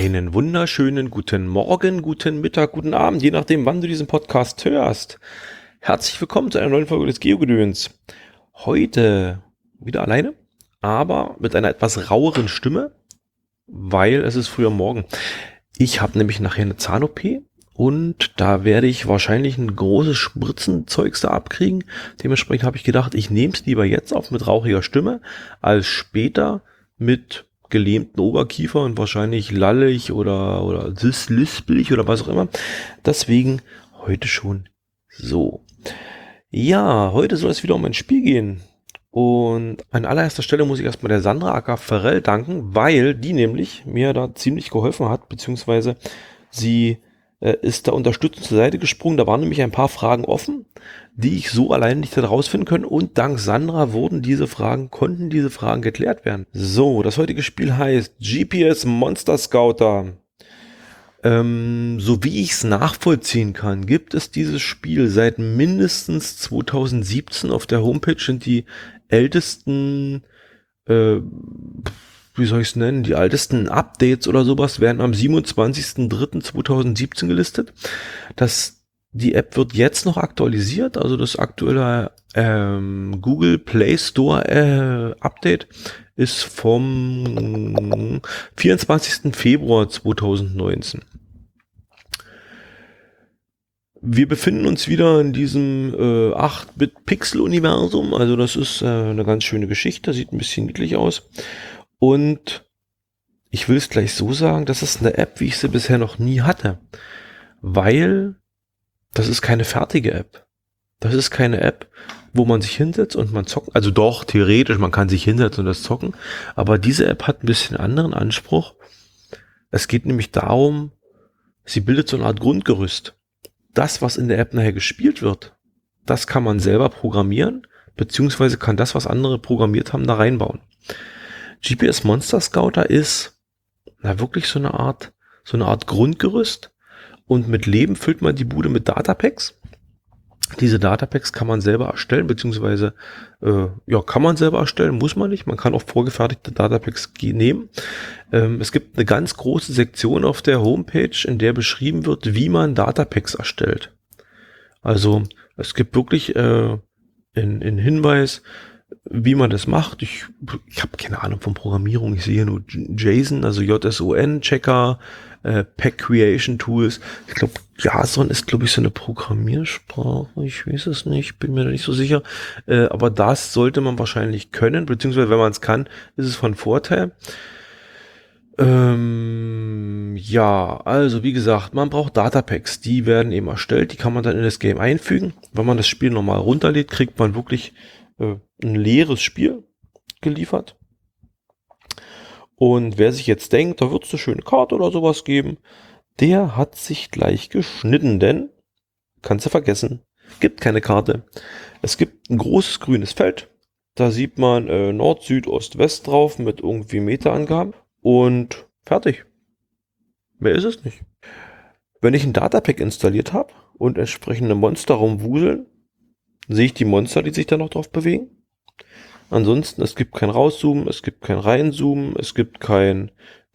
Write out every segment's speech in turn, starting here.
Einen wunderschönen guten Morgen, guten Mittag, guten Abend, je nachdem, wann du diesen Podcast hörst. Herzlich willkommen zu einer neuen Folge des Geogedöns. Heute wieder alleine, aber mit einer etwas raueren Stimme, weil es ist früher Morgen. Ich habe nämlich nachher eine Zahn-OP und da werde ich wahrscheinlich ein großes Spritzenzeugs da abkriegen. Dementsprechend habe ich gedacht, ich nehme es lieber jetzt auf mit rauchiger Stimme, als später mit gelähmten Oberkiefer und wahrscheinlich lallig oder lispelig oder was auch immer. Deswegen heute schon so. Ja, heute soll es wieder um ein Spiel gehen. Und an allererster Stelle muss ich erstmal der Sandra aka Ferrell danken, weil die nämlich mir da ziemlich geholfen hat, beziehungsweise sie ist da unterstützend zur Seite gesprungen. Da waren nämlich ein paar Fragen offen, die ich so allein nicht hätte rausfinden können. Und dank Sandra konnten diese Fragen geklärt werden. So, das heutige Spiel heißt GPS Monster Scouter. So wie ich es nachvollziehen kann, gibt es dieses Spiel seit mindestens 2017 auf der Homepage. Sind die ältesten wie soll ich es nennen, die ältesten Updates oder sowas werden am 27.03.2017 gelistet. Die App wird jetzt noch aktualisiert, also das aktuelle Google Play Store Update ist vom 24. Februar 2019. Wir befinden uns wieder in diesem 8-Bit-Pixel-Universum, also das ist eine ganz schöne Geschichte, sieht ein bisschen niedlich aus. Und ich will es gleich so sagen, das ist eine App, wie ich sie bisher noch nie hatte. Weil das ist keine fertige App. Das ist keine App, wo man sich hinsetzt und man zockt. Also doch, theoretisch, man kann sich hinsetzen und das zocken. Aber diese App hat ein bisschen anderen Anspruch. Es geht nämlich darum, sie bildet so eine Art Grundgerüst. Das, was in der App nachher gespielt wird, das kann man selber programmieren, beziehungsweise kann das, was andere programmiert haben, da reinbauen. GPS Monster Scouter ist wirklich so eine Art Grundgerüst und mit Leben füllt man die Bude mit Datapacks. Diese Datapacks kann man selber erstellen, beziehungsweise kann man selber erstellen, muss man nicht. Man kann auch vorgefertigte Datapacks nehmen. Es gibt eine ganz große Sektion auf der Homepage, in der beschrieben wird, wie man Datapacks erstellt. Also es gibt wirklich einen Hinweis, wie man das macht. Ich habe keine Ahnung von Programmierung. Ich sehe hier nur JSON, also JSON, Checker, Pack Creation Tools. Ich glaube, JSON ist, glaube ich, so eine Programmiersprache. Ich weiß es nicht, bin mir da nicht so sicher. Aber das sollte man wahrscheinlich können, beziehungsweise wenn man es kann, ist es von Vorteil. Also wie gesagt, man braucht Datapacks. Die werden eben erstellt, die kann man dann in das Game einfügen. Wenn man das Spiel normal runterlädt, kriegt man wirklich ein leeres Spiel geliefert. Und wer sich jetzt denkt, da wird es eine schöne Karte oder sowas geben, der hat sich gleich geschnitten, denn kannst du vergessen, gibt keine Karte. Es gibt ein großes grünes Feld, da sieht man Nord, Süd, Ost, West drauf mit irgendwie Meterangaben und fertig. Mehr ist es nicht. Wenn ich ein Datapack installiert habe und entsprechende Monster rumwuseln, sehe ich die Monster, die sich da noch drauf bewegen. Ansonsten, es gibt kein Rauszoomen, es gibt kein Reinzoomen, es gibt keine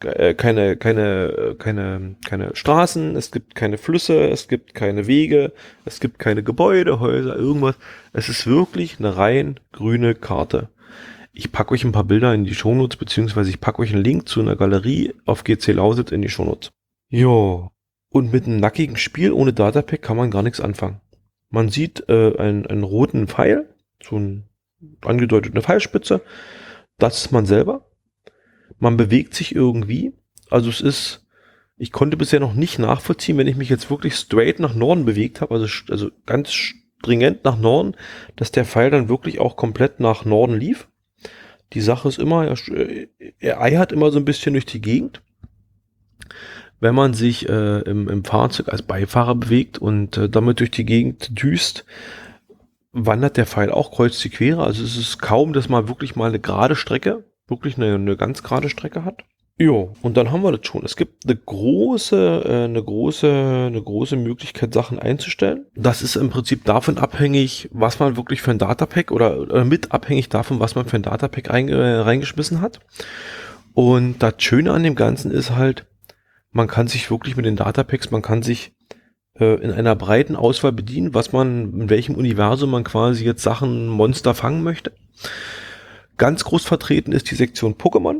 Straßen, es gibt keine Flüsse, es gibt keine Wege, es gibt keine Gebäude, Häuser, irgendwas. Es ist wirklich eine rein grüne Karte. Ich packe euch ein paar Bilder in die Shownotes, beziehungsweise ich packe euch einen Link zu einer Galerie auf GC Lausitz in die Shownotes. Jo, und mit einem nackigen Spiel ohne Datapack kann man gar nichts anfangen. Man sieht einen roten Pfeil, so eine angedeutete Pfeilspitze. Das ist man selber. Man bewegt sich irgendwie. Also ich konnte bisher noch nicht nachvollziehen, wenn ich mich jetzt wirklich straight nach Norden bewegt habe, also ganz stringent nach Norden, dass der Pfeil dann wirklich auch komplett nach Norden lief. Die Sache ist immer, er eiert immer so ein bisschen durch die Gegend. Wenn man sich im Fahrzeug als Beifahrer bewegt und damit durch die Gegend düst, wandert der Pfeil auch kreuz die Quere. Also es ist kaum, dass man wirklich mal eine gerade Strecke, wirklich eine ganz gerade Strecke hat. Jo, und dann haben wir das schon. Es gibt eine große Möglichkeit, Sachen einzustellen. Das ist im Prinzip davon abhängig, was man wirklich für ein Datapack oder mit abhängig davon, was man für ein Datapack reingeschmissen hat. Und das Schöne an dem Ganzen ist halt, man kann sich wirklich mit den Datapacks, man kann sich in einer breiten Auswahl bedienen, was man, in welchem Universum man quasi jetzt Sachen, Monster fangen möchte. Ganz groß vertreten ist die Sektion Pokémon.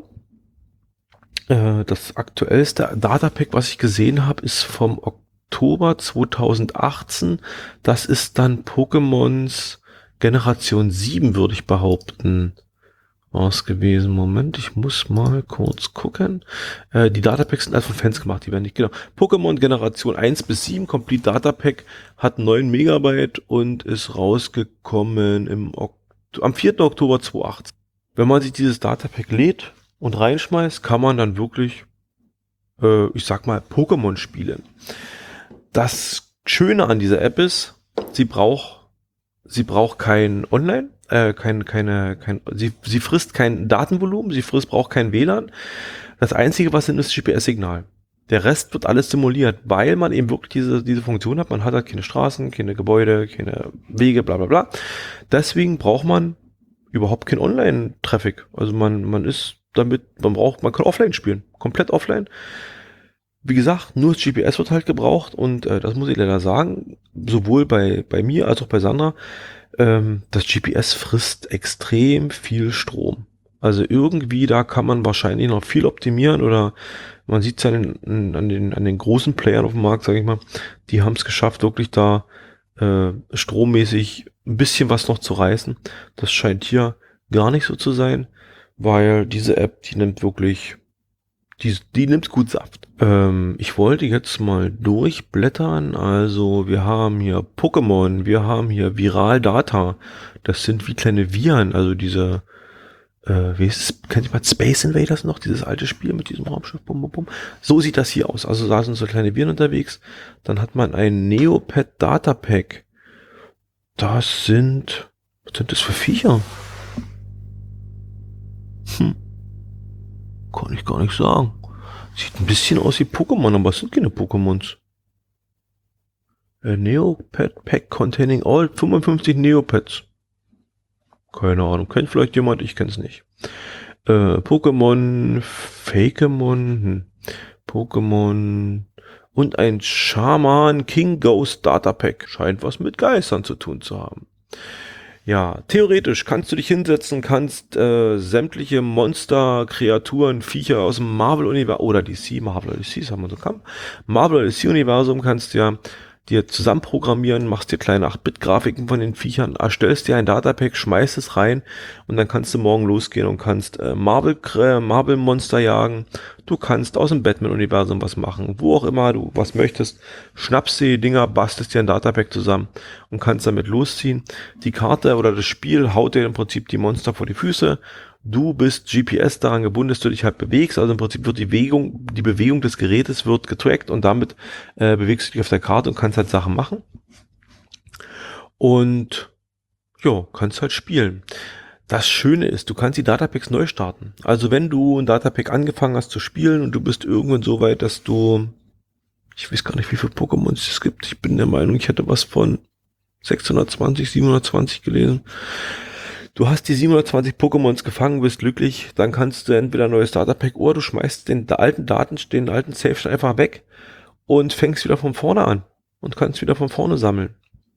Das aktuellste Datapack, was ich gesehen habe, ist vom Oktober 2018. Das ist dann Pokémons Generation 7, würde ich behaupten, was gewesen. Moment, ich muss mal kurz gucken. Die Datapacks sind also von Fans gemacht, die werden nicht, genau. Pokémon Generation 1 bis 7 Complete Datapack hat 9 Megabyte und ist rausgekommen am 4. Oktober 2018. Wenn man sich dieses Datapack lädt und reinschmeißt, kann man dann wirklich, ich sag mal, Pokémon spielen. Das Schöne an dieser App ist, sie braucht kein Online, sie frisst kein Datenvolumen, braucht kein WLAN. Das Einzige, was sind, ist GPS-Signal. Der Rest wird alles simuliert, weil man eben wirklich diese Funktion hat. Man hat halt keine Straßen, keine Gebäude, keine Wege, bla bla bla. Deswegen braucht man überhaupt kein Online-Traffic. Also man kann offline spielen, komplett offline. Wie gesagt, nur das GPS wird halt gebraucht und das muss ich leider sagen, sowohl bei mir als auch bei Sandra, das GPS frisst extrem viel Strom. Also irgendwie, da kann man wahrscheinlich noch viel optimieren oder man sieht es ja an den großen Playern auf dem Markt, sage ich mal, die haben es geschafft, wirklich da strommäßig ein bisschen was noch zu reißen. Das scheint hier gar nicht so zu sein, weil diese App, die nimmt wirklich, die nimmt gut Saft. Ich wollte jetzt mal durchblättern. Also wir haben hier Pokémon, wir haben hier Viral Data. Das sind wie kleine Viren, also diese, kennt jemand Space Invaders noch? Dieses alte Spiel mit diesem Raumschiff. Bum, bum, bum. So sieht das hier aus. Also da sind so kleine Viren unterwegs. Dann hat man ein Neopet Data Pack. Was sind das für Viecher? Kann ich gar nicht sagen. Sieht ein bisschen aus wie Pokémon, aber es sind keine Pokémons. Neopet Pack containing all 55 Neopets. Keine Ahnung. Kennt vielleicht jemand? Ich kenn's nicht. Pokémon, Fakemon, Pokémon und ein Shaman King Ghost Data Pack. Scheint was mit Geistern zu tun zu haben. Ja, theoretisch kannst du dich hinsetzen, kannst sämtliche Monster, Kreaturen, Viecher aus dem Marvel-Universum oder Marvel oder DC, sagen wir so, Marvel oder DC-Universum kannst du ja dir zusammenprogrammieren, machst dir kleine 8-Bit-Grafiken von den Viechern, erstellst dir ein Datapack, schmeißt es rein und dann kannst du morgen losgehen und kannst Marvel-Monster jagen. Du kannst aus dem Batman-Universum was machen, wo auch immer du was möchtest. Schnappst dir die Dinger, bastelst dir ein Datapack zusammen und kannst damit losziehen. Die Karte oder das Spiel haut dir im Prinzip die Monster vor die Füße. Du bist GPS daran gebunden, dass du dich halt bewegst. Also im Prinzip wird die Bewegung des Gerätes wird getrackt und damit bewegst du dich auf der Karte und kannst halt Sachen machen. Und ja, kannst halt spielen. Das Schöne ist, du kannst die Datapacks neu starten. Also wenn du ein Datapack angefangen hast zu spielen und du bist irgendwann so weit, dass du, ich weiß gar nicht, wie viele Pokémons es gibt. Ich bin der Meinung, ich hätte was von 620, 720 gelesen. Du hast die 720 Pokémons gefangen, bist glücklich, dann kannst du entweder ein neues Datapack oder du schmeißt den alten Save einfach weg und fängst wieder von vorne an und kannst wieder von vorne sammeln.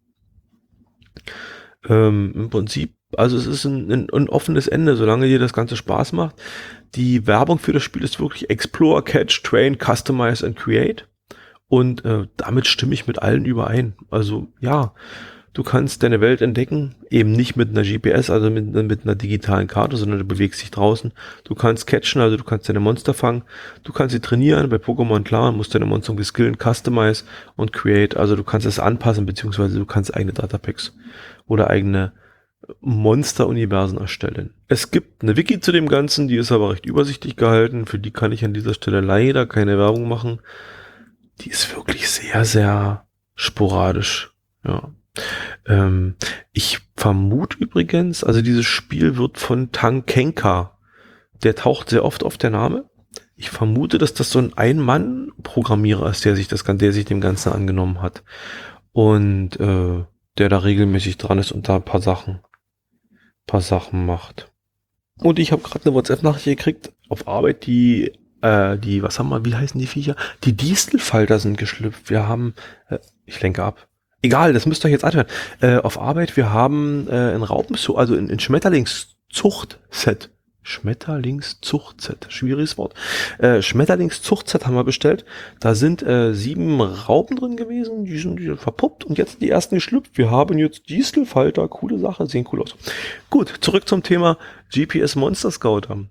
Im Prinzip, also es ist ein offenes Ende, solange dir das Ganze Spaß macht. Die Werbung für das Spiel ist wirklich Explore, Catch, Train, Customize and Create. Und damit stimme ich mit allen überein. Also ja, du kannst deine Welt entdecken, eben nicht mit einer GPS, also mit einer digitalen Karte, sondern du bewegst dich draußen. Du kannst catchen, also du kannst deine Monster fangen. Du kannst sie trainieren, bei Pokémon klar, musst deine Monster skillen, Customize und Create. Also du kannst es anpassen, beziehungsweise du kannst eigene Datapacks oder eigene Monster-Universen erstellen. Es gibt eine Wiki zu dem Ganzen, die ist aber recht übersichtlich gehalten. Für die kann ich an dieser Stelle leider keine Werbung machen. Die ist wirklich sehr, sehr sporadisch. Ja. Ich vermute übrigens, also dieses Spiel wird von Tankenka, der taucht sehr oft auf der Name. Ich vermute, dass das so ein Ein-Mann-Programmierer ist, der sich dem Ganzen angenommen hat. Und der da regelmäßig dran ist und da ein paar Sachen macht. Und ich habe gerade eine WhatsApp-Nachricht gekriegt auf Arbeit, die Was haben wir, wie heißen die Viecher? Die Distelfalter sind geschlüpft. Wir haben, ich lenke ab. Egal, das müsst ihr euch jetzt anhören. Auf Arbeit, wir haben ein also ein Schmetterlingszuchtset. Schmetterlingszuchtset, schwieriges Wort. Schmetterlingszuchtset haben wir bestellt. Da sind 7 Raupen drin gewesen, die sind verpuppt und jetzt die ersten geschlüpft. Wir haben jetzt Distelfalter, coole Sache, sehen cool aus. Gut, zurück zum Thema GPS Monster Scouter.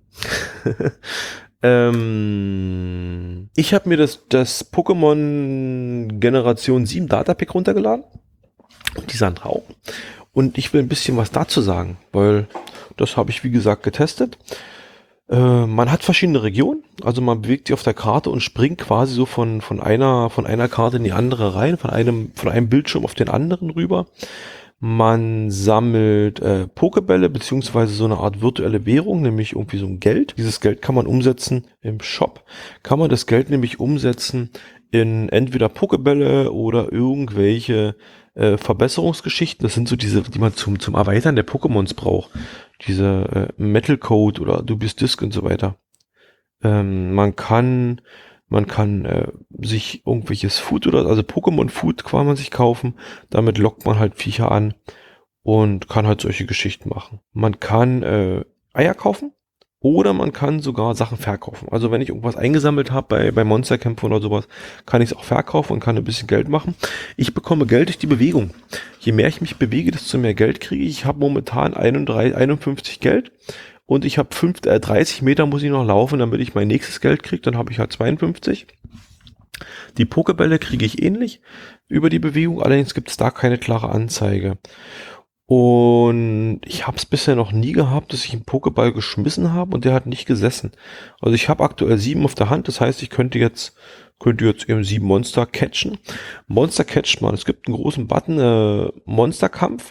Ich habe mir das Pokémon Generation 7 Datapack runtergeladen. Und die sind rau. Und ich will ein bisschen was dazu sagen, weil das habe ich wie gesagt getestet. Man hat verschiedene Regionen, also man bewegt sich auf der Karte und springt quasi so von einer Karte in die andere rein, von einem Bildschirm auf den anderen rüber. Man sammelt Pokebälle beziehungsweise so eine Art virtuelle Währung, nämlich irgendwie so ein Geld. Dieses Geld kann man umsetzen im Shop. Kann man das Geld nämlich umsetzen in entweder Pokebälle oder irgendwelche Verbesserungsgeschichten. Das sind so diese, die man zum Erweitern der Pokémons braucht. Diese Metal Code oder Dubious-Disc und so weiter. Man kann sich irgendwelches Food also Pokémon Food kann man sich kaufen. Damit lockt man halt Viecher an und kann halt solche Geschichten machen. Man kann Eier kaufen oder man kann sogar Sachen verkaufen. Also wenn ich irgendwas eingesammelt habe bei Monsterkämpfen oder sowas, kann ich es auch verkaufen und kann ein bisschen Geld machen. Ich bekomme Geld durch die Bewegung. Je mehr ich mich bewege, desto mehr Geld kriege ich. Ich habe momentan 51 Geld. Und ich habe 30 Meter muss ich noch laufen, damit ich mein nächstes Geld kriege. Dann habe ich halt 52. Die Pokebälle kriege ich ähnlich über die Bewegung. Allerdings gibt es da keine klare Anzeige. Und ich habe es bisher noch nie gehabt, dass ich einen Pokéball geschmissen habe und der hat nicht gesessen. Also ich habe aktuell 7 auf der Hand. Das heißt, ich könnte jetzt eben 7 Monster catchen. Monster catcht man. Es gibt einen großen Button, Monsterkampf.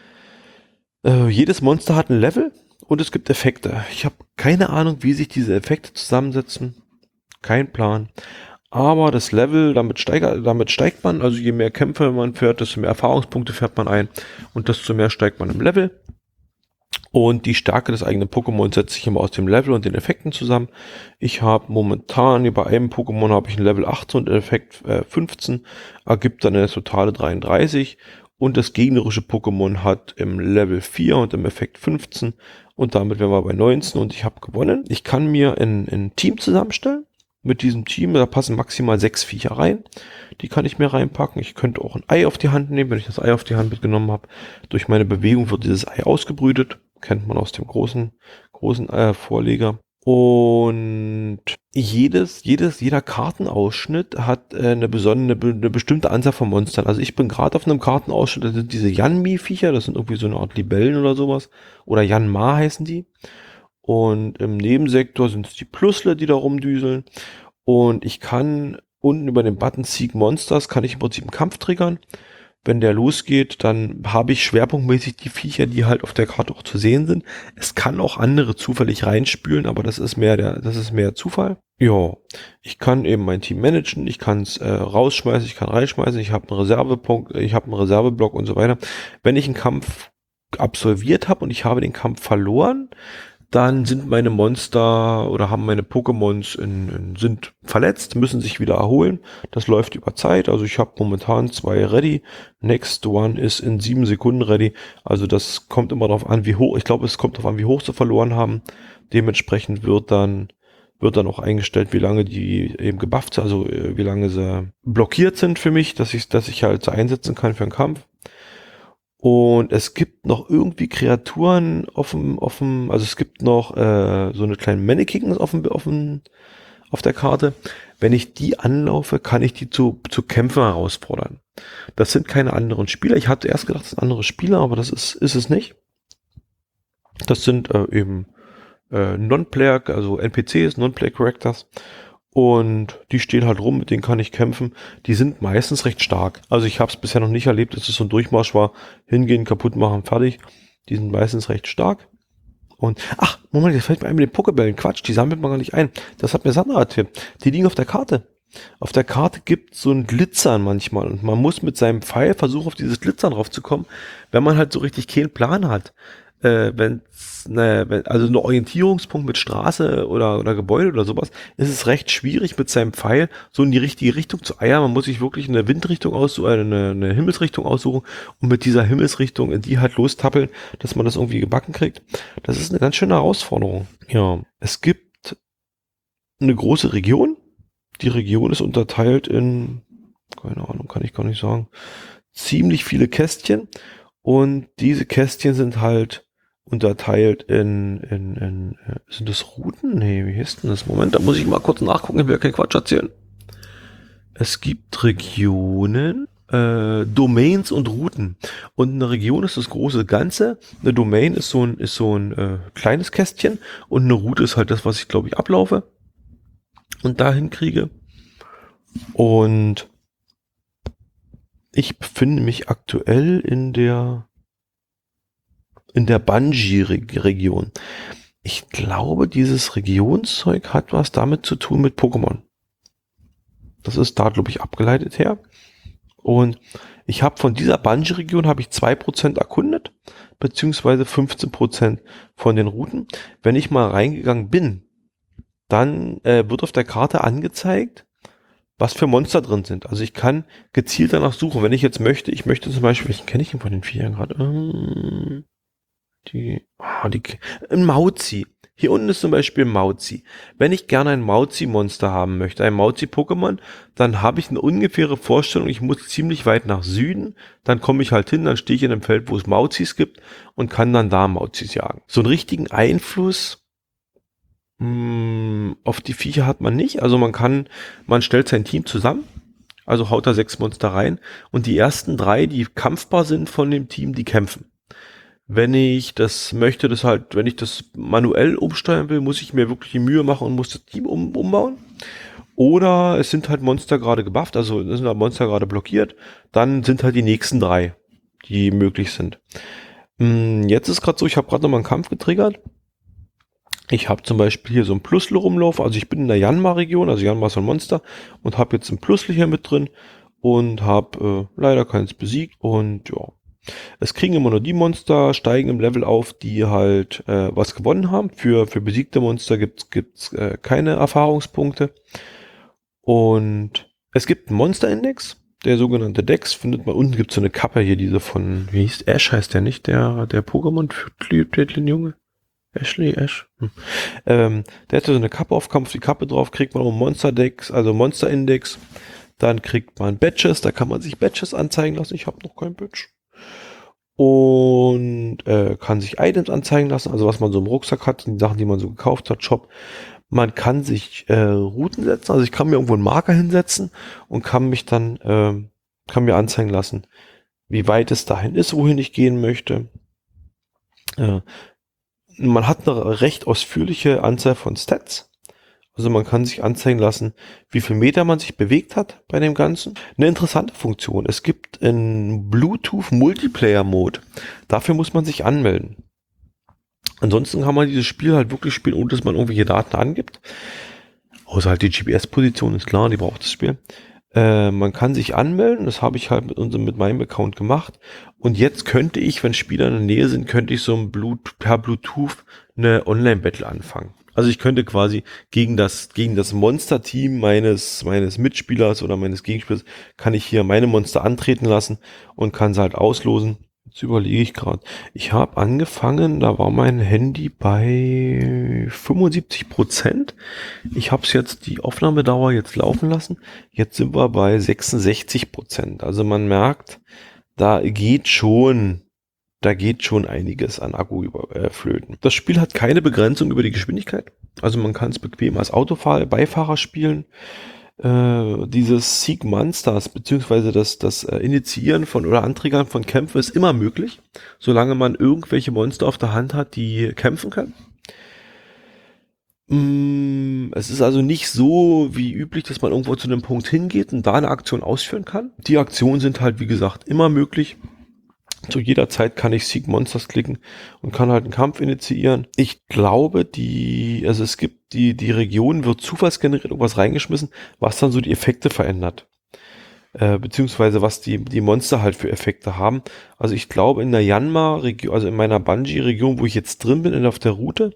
Jedes Monster hat ein Level. Und es gibt Effekte. Ich habe keine Ahnung, wie sich diese Effekte zusammensetzen. Kein Plan. Aber das Level, damit steigt man. Also je mehr Kämpfe man fährt, desto mehr Erfahrungspunkte fährt man ein. Und desto mehr steigt man im Level. Und die Stärke des eigenen Pokémon setzt sich immer aus dem Level und den Effekten zusammen. Ich habe momentan, bei einem Pokémon habe ich ein Level 18 und Effekt 15. Ergibt dann eine totale 33. Und das gegnerische Pokémon hat im Level 4 und im Effekt 15. Und damit wären wir bei 19 und ich habe gewonnen. Ich kann mir ein Team zusammenstellen. Mit diesem Team, da passen maximal 6 Viecher rein. Die kann ich mir reinpacken. Ich könnte auch ein Ei auf die Hand nehmen, wenn ich das Ei auf die Hand mitgenommen habe. Durch meine Bewegung wird dieses Ei ausgebrütet. Kennt man aus dem großen Vorleger. Und jeder Kartenausschnitt hat eine bestimmte Anzahl von Monstern. Also ich bin gerade auf einem Kartenausschnitt, das sind diese Yanmi-Viecher, das sind irgendwie so eine Art Libellen oder sowas. Oder Yanma heißen die. Und im Nebensektor sind es die Plusle, die da rumdüseln. Und ich kann unten über den Button Seek Monsters, kann ich im Prinzip einen Kampf triggern. Wenn der losgeht, dann habe ich schwerpunktmäßig die Viecher, die halt auf der Karte auch zu sehen sind. Es kann auch andere zufällig reinspülen, aber das ist mehr Zufall. Ja, ich kann eben mein Team managen, ich kann es rausschmeißen, ich kann reinschmeißen, ich habe einen Reservepunkt, ich habe einen Reserveblock und so weiter. Wenn ich einen Kampf absolviert habe und ich habe den Kampf verloren, dann sind meine Monster oder haben meine Pokémons sind verletzt, müssen sich wieder erholen. Das läuft über Zeit. Also ich habe momentan 2 ready. Next one ist in 7 Sekunden ready. Also das kommt immer darauf an, wie hoch. Ich glaube, es kommt darauf an, wie hoch sie verloren haben. Dementsprechend wird dann auch eingestellt, wie lange die eben gebufft sind, also wie lange sie blockiert sind für mich, dass ich halt so einsetzen kann für einen Kampf. Und es gibt noch irgendwie Kreaturen also es gibt noch so eine kleine Mannequins auf der Karte. Wenn ich die anlaufe, kann ich die zu Kämpfen herausfordern. Das sind keine anderen Spieler. Ich hatte erst gedacht, das sind andere Spieler, aber das ist es nicht. Das sind eben Non-Player, also NPCs, Non-Player Characters. Und die stehen halt rum, mit denen kann ich kämpfen. Die sind meistens recht stark. Also ich habe es bisher noch nicht erlebt, dass es so ein Durchmarsch war. Hingehen, kaputt machen, fertig. Die sind meistens recht stark. Und, Moment, jetzt fällt mir ein mit den Pokebällen. Quatsch, die sammelt man gar nicht ein. Das hat mir Sandra erzählt. Die liegen auf der Karte. Auf der Karte gibt es so ein Glitzern manchmal. Und man muss mit seinem Pfeil versuchen, auf dieses Glitzern drauf zu kommen, wenn man halt so richtig keinen Plan hat. also ein Orientierungspunkt mit Straße oder Gebäude oder sowas, ist es recht schwierig mit seinem Pfeil so in die richtige Richtung zu eiern. Man muss sich wirklich eine Windrichtung aussuchen, eine Himmelsrichtung aussuchen und mit dieser Himmelsrichtung in die halt lostappeln, dass man das irgendwie gebacken kriegt. Das ist eine ganz schöne Herausforderung. Ja, es gibt eine große Region. Die Region ist unterteilt in, keine Ahnung, kann ich gar nicht sagen, ziemlich viele Kästchen. Und diese Kästchen sind halt unterteilt sind das Routen? Nee, wie heißt denn das? Moment, da muss ich mal kurz nachgucken, ich will ja keinen Quatsch erzählen. Es gibt Regionen, Domains und Routen. Und eine Region ist das große Ganze. Eine Domain ist so ein kleines Kästchen und eine Route ist halt das, was ich glaube ich ablaufe und dahin kriege. Und ich befinde mich aktuell in der Bungie-Region. Ich glaube, dieses Regionszeug hat was damit zu tun mit Pokémon. Das ist da, glaube ich, abgeleitet her. Und ich habe von dieser Bungie-Region habe ich 2% erkundet, beziehungsweise 15% von den Routen. Wenn ich mal reingegangen bin, dann wird auf der Karte angezeigt, was für Monster drin sind. Also ich kann gezielt danach suchen. Wenn ich jetzt möchte, ich möchte zum Beispiel, welchen kenne ich denn von den Viechern gerade? Ein Mauzi. Hier unten ist zum Beispiel ein Mauzi. Wenn ich gerne ein Mauzi-Monster haben möchte, ein Mauzi-Pokémon, dann habe ich eine ungefähre Vorstellung, ich muss ziemlich weit nach Süden, dann komme ich halt hin, dann stehe ich in einem Feld, wo es Mauzis gibt und kann dann da Mauzis jagen. So einen richtigen Einfluss auf die Viecher hat man nicht. Also man stellt sein Team zusammen, also haut da 6 Monster rein und die ersten 3, die kampfbar sind von dem Team, die kämpfen. Wenn ich das möchte, wenn ich das manuell umsteuern will, muss ich mir wirklich die Mühe machen und muss das Team umbauen. Oder es sind halt Monster gerade gebufft, also es sind halt Monster gerade blockiert, dann sind halt die nächsten 3, die möglich sind. Jetzt ist gerade so, ich habe gerade nochmal einen Kampf getriggert. Ich habe zum Beispiel hier so ein Plusle rumlaufen, also ich bin in der Janma-Region, also Janma ist so ein Monster und habe jetzt ein Plusle hier mit drin und habe leider keins besiegt und ja. Es kriegen immer nur die Monster, steigen im Level auf, die halt was gewonnen haben. Für besiegte Monster gibt's keine Erfahrungspunkte. Und es gibt einen Monster-Index, der sogenannte Dex, findet man unten, gibt so eine Kappe hier, diese von, wie hieß Ash, heißt der nicht, der Pokémon-Junge? Ash. Der hat so eine Kappe auf, Kampf die Kappe drauf, kriegt man auch Monster-Dex, also Monster-Index. Dann kriegt man Badges, da kann man sich Badges anzeigen lassen. Ich habe noch kein Badge. Und kann sich Items anzeigen lassen, also was man so im Rucksack hat, die Sachen, die man so gekauft hat, Shop. Man kann sich Routen setzen, also ich kann mir irgendwo einen Marker hinsetzen und kann mir anzeigen lassen, wie weit es dahin ist, wohin ich gehen möchte. Man hat eine recht ausführliche Anzahl von Stats. Also man kann sich anzeigen lassen, wie viel Meter man sich bewegt hat bei dem Ganzen. Eine interessante Funktion. Es gibt einen Bluetooth Multiplayer Mode. Dafür muss man sich anmelden. Ansonsten kann man dieses Spiel halt wirklich spielen, ohne dass man irgendwelche Daten angibt. Außer halt die GPS-Position ist klar, die braucht das Spiel. Man kann sich anmelden, das habe ich halt mit meinem Account gemacht. Und jetzt könnte ich, wenn Spieler in der Nähe sind, könnte ich so per Bluetooth eine Online-Battle anfangen. Also ich könnte quasi gegen das Monster-Team meines Mitspielers oder meines Gegenspielers kann ich hier meine Monster antreten lassen und kann sie halt auslosen. Jetzt überlege ich gerade. Ich habe angefangen, da war mein Handy bei 75%. Ich habe es jetzt die Aufnahmedauer jetzt laufen lassen. Jetzt sind wir bei 66%. Also man merkt, da geht schon einiges an Akku flöten. Das Spiel hat keine Begrenzung über die Geschwindigkeit. Also man kann es bequem als Beifahrer spielen. Dieses Seek Monsters beziehungsweise das Initiieren von oder Antriggern von Kämpfen ist immer möglich, solange man irgendwelche Monster auf der Hand hat, die kämpfen können. Es ist also nicht so wie üblich, dass man irgendwo zu einem Punkt hingeht und da eine Aktion ausführen kann. Die Aktionen sind halt, wie gesagt, immer möglich. Zu jeder Zeit kann ich Seek Monsters klicken und kann halt einen Kampf initiieren. Ich glaube, die Region wird zufallsgeneriert irgendwas reingeschmissen, was dann so die Effekte verändert. beziehungsweise was die Monster halt für Effekte haben. Also ich glaube in der Yanma-Region, also in meiner Bungie-Region, wo ich jetzt drin bin, auf der Route,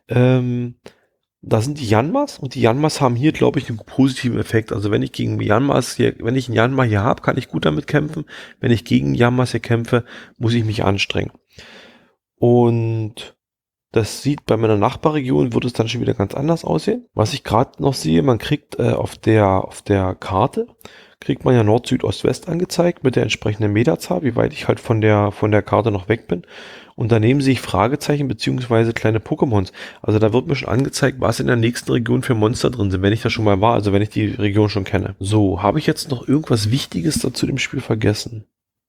da sind die Yanmas und die Yanmas haben hier, glaube ich, einen positiven Effekt. Also wenn ich gegen Yanmas hier, wenn ich einen Yanma hier habe, kann ich gut damit kämpfen. Wenn ich gegen Yanmas hier kämpfe, muss ich mich anstrengen. Und das sieht bei meiner Nachbarregion, wird es dann schon wieder ganz anders aussehen. Was ich gerade noch sehe, man kriegt auf der Karte, kriegt man ja Nord, Süd, Ost, West angezeigt mit der entsprechenden Meterzahl, wie weit ich halt von der Karte noch weg bin. Und daneben sehe ich Fragezeichen beziehungsweise kleine Pokémons. Also da wird mir schon angezeigt, was in der nächsten Region für Monster drin sind, wenn ich da schon mal war, also wenn ich die Region schon kenne. So, habe ich jetzt noch irgendwas Wichtiges dazu dem Spiel vergessen?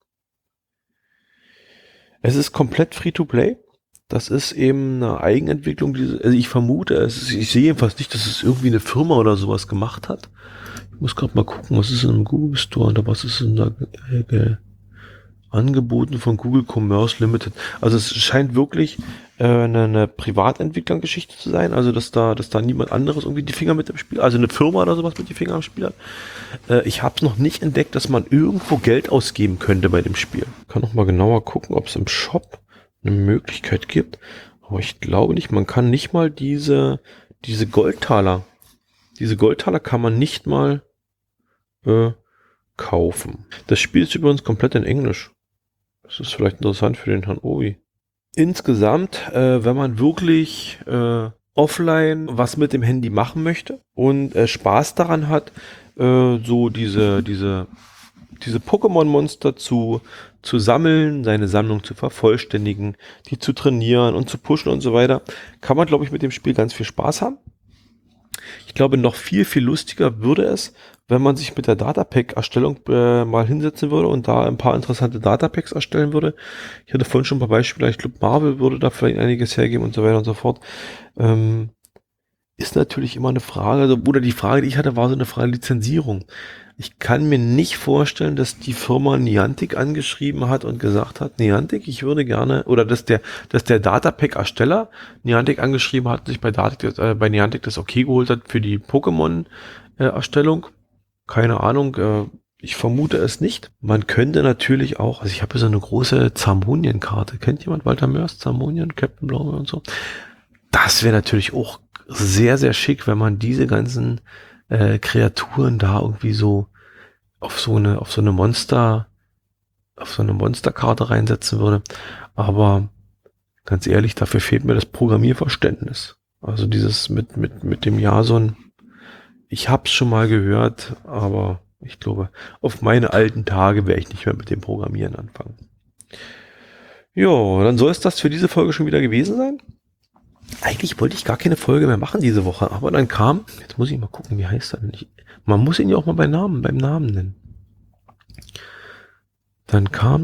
Es ist komplett Free-to-Play. Das ist eben eine Eigenentwicklung. Also ich vermute, ich sehe jedenfalls nicht, dass es irgendwie eine Firma oder sowas gemacht hat. Ich muss gerade mal gucken, was ist im Google Store oder was ist in da angeboten von Google Commerce Limited. Also es scheint wirklich eine Privatentwicklergeschichte zu sein. Also dass da niemand anderes irgendwie die Finger mit dem Spiel, also eine Firma oder sowas mit die Finger am Spiel hat. Ich habe es noch nicht entdeckt, dass man irgendwo Geld ausgeben könnte bei dem Spiel. Ich kann noch mal genauer gucken, ob es im Shop eine Möglichkeit gibt. Aber ich glaube nicht, man kann nicht mal diese Goldtaler kann man nicht mal kaufen. Das Spiel ist übrigens komplett in Englisch. Das ist vielleicht interessant für den Herrn Obi. Insgesamt, wenn man wirklich offline was mit dem Handy machen möchte und Spaß daran hat, so diese Pokémon-Monster zu sammeln, seine Sammlung zu vervollständigen, die zu trainieren und zu pushen und so weiter, kann man, glaube ich, mit dem Spiel ganz viel Spaß haben. Ich glaube, noch viel, viel lustiger würde es, wenn man sich mit der Datapack-Erstellung mal hinsetzen würde und da ein paar interessante Datapacks erstellen würde. Ich hatte vorhin schon ein paar Beispiele, ich glaube, Marvel würde da vielleicht einiges hergeben und so weiter und so fort. Ist natürlich immer eine Frage, oder die Frage, die ich hatte, war so eine Frage Lizenzierung. Ich kann mir nicht vorstellen, dass die Firma Niantic angeschrieben hat und gesagt hat, Niantic, ich würde gerne, oder dass der Datapack-Ersteller Niantic angeschrieben hat, sich bei Niantic das okay geholt hat für die Pokémon-Erstellung. Keine Ahnung, ich vermute es nicht. Man könnte natürlich auch, also ich habe hier so eine große Zamonien-Karte. Kennt jemand Walter Mörs, Zamonien, Captain Blaume und so? Das wäre natürlich auch sehr, sehr schick, wenn man diese ganzen Kreaturen da irgendwie so auf so eine Monsterkarte reinsetzen würde. Aber ganz ehrlich, dafür fehlt mir das Programmierverständnis. Also dieses mit dem Jason. Ich hab's schon mal gehört, aber ich glaube, auf meine alten Tage werde ich nicht mehr mit dem Programmieren anfangen. Jo, dann soll es das für diese Folge schon wieder gewesen sein. Eigentlich wollte ich gar keine Folge mehr machen diese Woche, aber dann kam, jetzt muss ich mal gucken, wie heißt er denn? Man muss ihn ja auch mal beim Namen nennen. Dann kam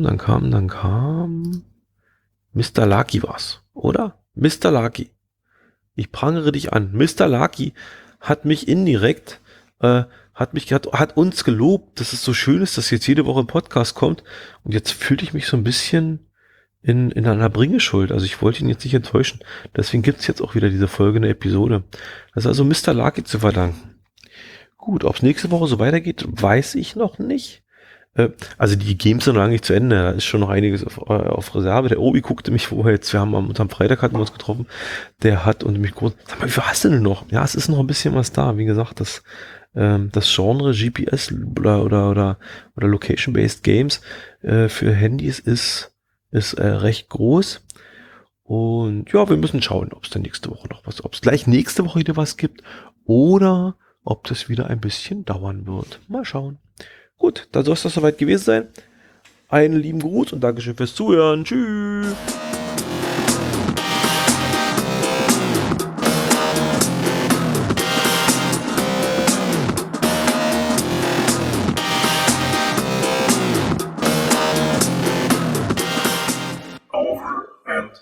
Mr. Lucky war's, oder? Mr. Lucky. Ich prangere dich an. Mr. Lucky hat mich indirekt, hat uns gelobt, dass es so schön ist, dass jetzt jede Woche ein Podcast kommt. Und jetzt fühlte ich mich so ein bisschen in einer Bringeschuld. Also ich wollte ihn jetzt nicht enttäuschen. Deswegen gibt es jetzt auch wieder diese Folge, eine Episode. Das ist also Mr. Lucky zu verdanken. Gut, ob es nächste Woche so weitergeht, weiß ich noch nicht. Also die Games sind noch lange nicht zu Ende. Da ist schon noch einiges auf Reserve. Der Obi guckte mich vorher jetzt. Wir haben am Freitag hatten wir uns getroffen. Der hat und mich kurz, sag mal, wie viel hast du denn noch? Ja, es ist noch ein bisschen was da. Wie gesagt, das Genre GPS oder Location-Based Games für Handys ist recht groß. Und ja, wir müssen schauen, ob es dann nächste Woche noch was, ob es gleich nächste Woche wieder was gibt oder ob das wieder ein bisschen dauern wird. Mal schauen. Gut, dann soll es das soweit gewesen sein. Einen lieben Gruß und Dankeschön fürs Zuhören. Tschüss.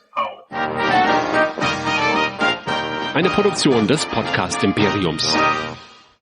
Eine Produktion des Podcast Imperiums.